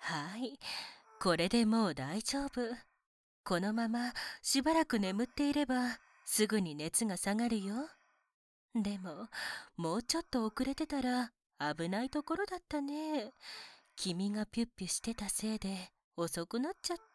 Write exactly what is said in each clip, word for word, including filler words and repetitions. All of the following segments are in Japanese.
はい、これでもう大丈夫。このまましばらく眠っていればすぐに熱が下がるよ。でも、もうちょっと遅れてたら危ないところだったね。君がピュッピュしてたせいで遅くなっちゃった。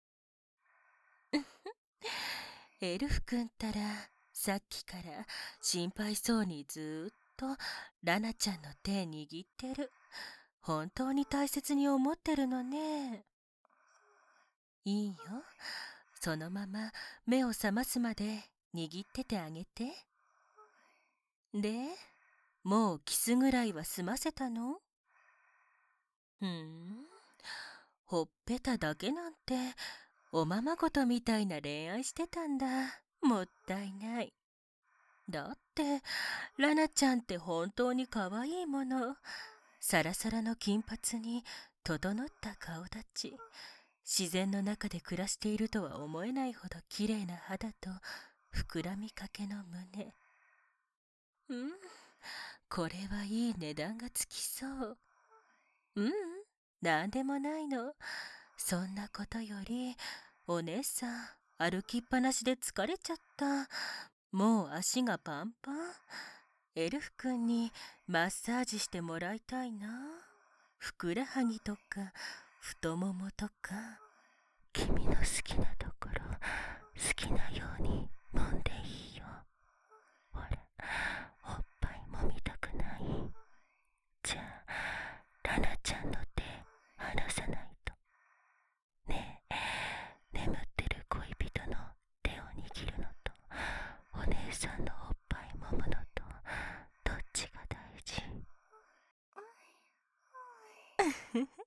エルフくんったらさっきから心配そうにずーっとラナちゃんの手握ってる。本当に大切に思ってるのね。いいよ。そのまま目を覚ますまで握っててあげて。で、もうキスぐらいは済ませたの？ふん。ほっぺただけなんておままごとみたいな恋愛してたんだ。もったいない。だって、ラナちゃんって本当に可愛いもの。サラサラの金髪に整った顔立ち。自然の中で暮らしているとは思えないほど綺麗な肌と膨らみかけの胸。うん、これはいい値段がつきそう。うん、なんでもないの。そんなことより、お姉さん、歩きっぱなしで疲れちゃった。もう足がパンパン。エルフ君にマッサージしてもらいたいな。ふくらはぎとか太ももとか。君の好きなところ好きなように揉んでいいよ。ほら、おっぱい揉みたくない？じゃあラナちゃんの手離さないと。ねえ、眠ってる恋人の手を握るのとお姉さんのおっぱい揉むのとどっちが大事？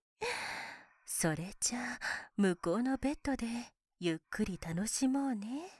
それじゃあ向こうのベッドでゆっくり楽しもうね。